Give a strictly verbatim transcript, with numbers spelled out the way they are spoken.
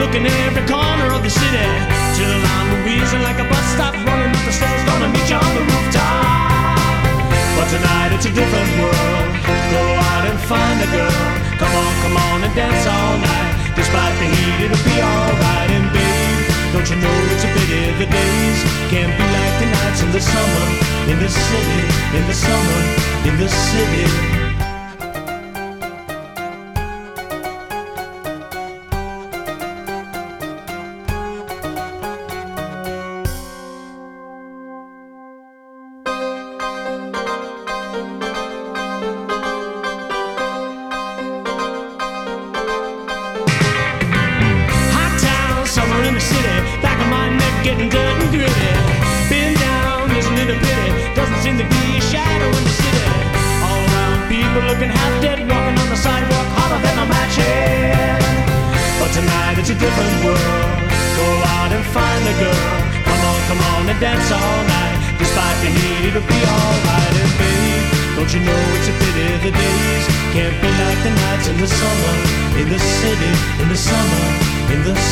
look in every corner of the city till I'm wheezing like a bus stop, running up the stairs, gonna meet you on the rooftop. But tonight it's a different world. Go out and find a girl. Come on, come on and dance all night. Despite the heat, it'll be alright. And babe, don't you know it's a pity the days can't be like the nights in the summer, in the city, in the summer, in the city. In the city, back of my neck getting dirt and gritty. Been down, isn't it a pity? Doesn't seem to be a shadow in the city. All around, people looking half dead, walking on the sidewalk, hotter than a match head. But tonight it's a different world. Go out and find a girl. Come on, come on and dance all night. Despite the heat, it'll be alright. And babe, don't you know it's a pity the days can't be like the nights in the summer, in the city, in the summer, in the